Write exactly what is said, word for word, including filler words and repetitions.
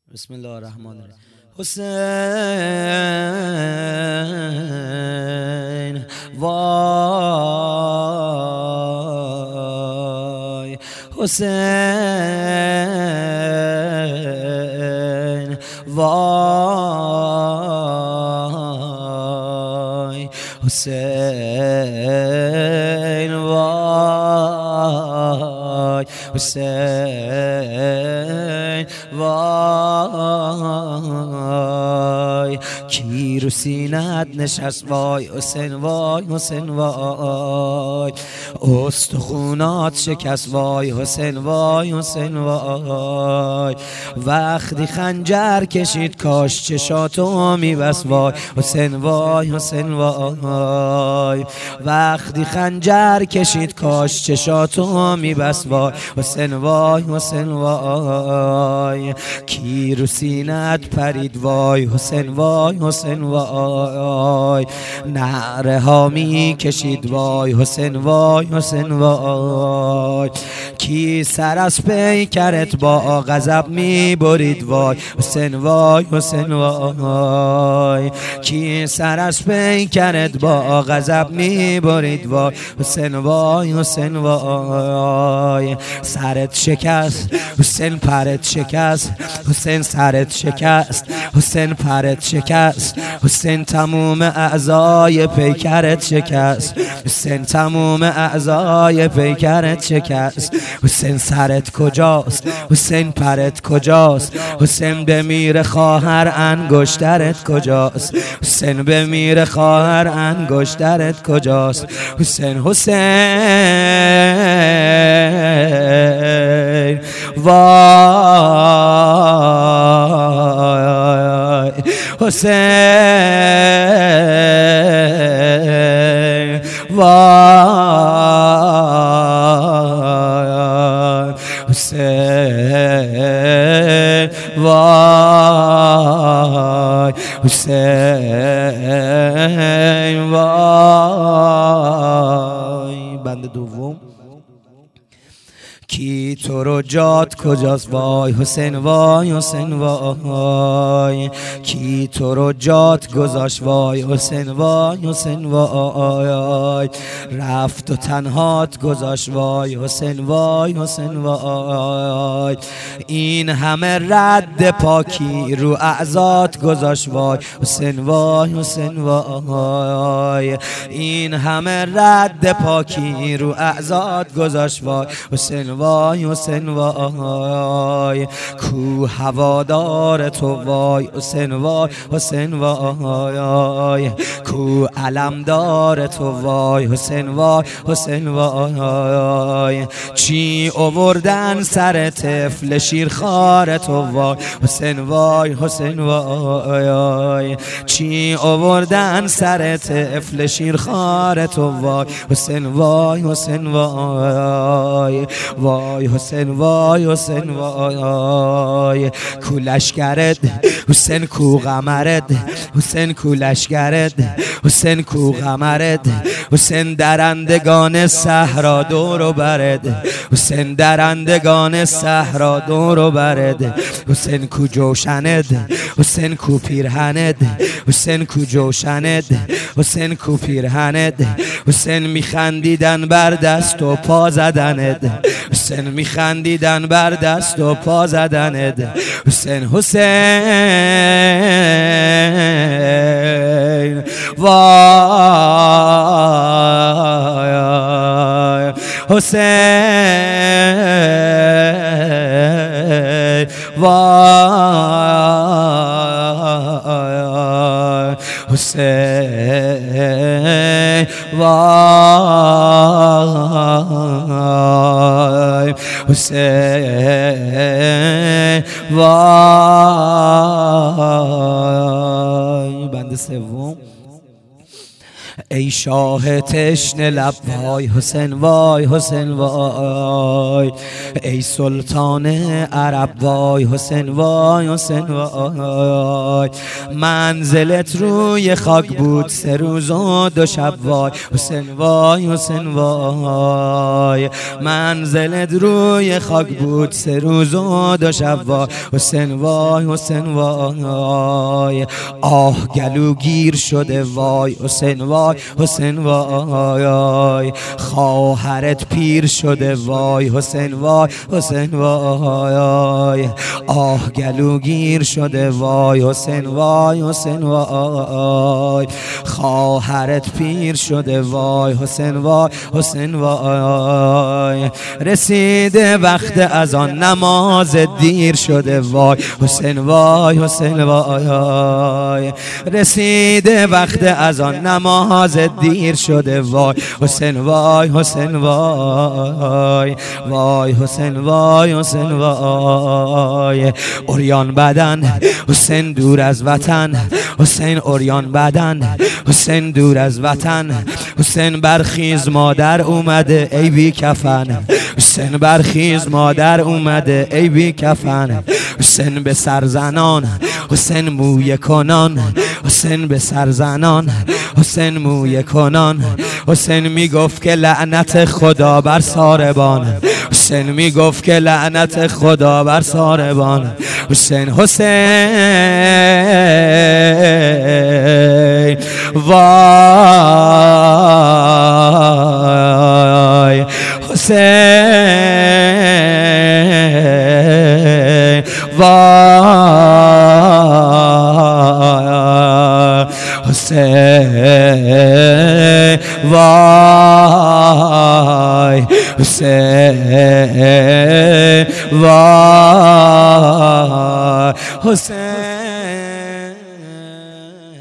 بسم الله الرحمن الرحیم. حسین وای حسین وای حسین وای حسین وای کی رو سینت نشست وای حسین وای حسین وای استخونات شکست وای حسین وای حسین وای وقتی خنجر کشید کاش چشاتو میبست وای حسین وای حسین وای وقتی خنجر کشید کاش چشاتو میبست وای حسین وای حسین وای کی رو سینت پرید وای حسین وای حسین وای نعره ها می کشید وای حسین وای حسین وای کی سر از پیکرت با غضب می برید وای حسین وای حسین وای کی سر از پیکرت با غضب می برید وای حسین وای حسین وای سرت شکست حسین پرت شکست حسین سرت شکست حسین پرت شکست حسین تموم اعضای پیکرت شکست حسین تموم اعضای پیکرت شکست حسین سرت کجاست حسین پرت کجاست حسین بمیر خواهر انگشترت کجاست حسین بمیر خواهر انگشترت کجاست حسین حسین وای حسین وای حسین وای حسین وای. بند دوم کی تو رو جات کجاست وای حسین وای حسین وای کی تو رو جات گذاشت وای حسین وای حسین وای رفت و تنهات گذاشت وای حسین وای حسین وای این همه رد پاکی رو اعضات گذاشت وای حسین وای حسین وای این همه رد پاکی رو اعضات گذاشت وای حسین وای حسین وای کو هوادار تو وای حسین وای حسین وای کو علمدار تو وای حسین وای حسین وای چی آوردن سر طفل شیرخوار تو وای حسین وای حسین وای چی آوردن سر طفل شیرخوار تو وای حسین وای حسین وای وای حسین وای حسین وای کو لشکرت حسین کو قمرت حسین کو لشکرت حسین کو قمرت حسین درندگان صحرا دور و برد حسین درندگان صحرا دور و برد حسین کو جوشنت حسین کو پیرهنت حسین کو جوشنت حسین کو پیرهنت حسین میخندیدن بر دست و پا زدنت حسین میخندیدن بر دست و پا زدنت حسین حسین وای حسین وای حسین وای حسین وای. بند سوم ای شاه تشنه لب وای حسین وای حسین وای، ای سلطان عرب وای حسین وای حسین وای، منزلت روی خاک بود سه روز و دو شب وای حسین وای حسین وای، منزلت روی خاک بود سه روز و دو شب وای حسین وای حسین وای، آه گلو گیر شده وای حسین وای حسین وای، خواهرت پیر شده وای حسین وای حسین وای، آه گلو گیر شده وای حسین وای حسین وای، خواهرت پیر شده وای حسین وای حسین وای، رسیده وقت از آن نماز دیر شده وای حسین وای حسین وای، رسیده وقت از آن نماز دیر شده وای حسین وای حسین وای، وای حسین وای حسین وای، عریان بدن حسین دور از وطن، حسین عریان بدن حسین دور از وطن، حسین برخیز مادر اومده ای بی کفن، حسین برخیز مادر اومده ای بی کفن، حسین به سرزنان حسین موی کنان، حسین به سرزنان حسین موی کنان، حسین میگفت که لعنت خدا بر ساربان، حسین میگفت که لعنت خدا بر ساربان، حسین حسین وای حسین وای حسین وای حسین وای حسین